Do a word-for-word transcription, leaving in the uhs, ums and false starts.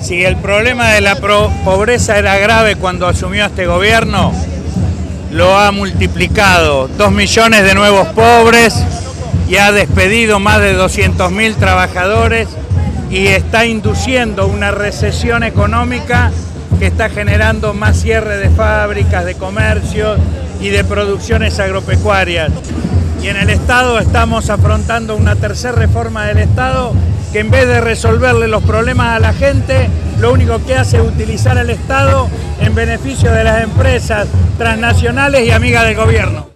Si el problema de la pobreza era grave cuando asumió este gobierno, lo ha multiplicado. Dos millones de nuevos pobres y ha despedido más de doscientos mil trabajadores y está induciendo una recesión económica que está generando más cierre de fábricas, de comercios y de producciones agropecuarias. Y en el Estado estamos afrontando una tercera reforma del Estado que en vez de resolverle los problemas a la gente, lo único que hace es utilizar al Estado en beneficio de las empresas transnacionales y amigas del gobierno.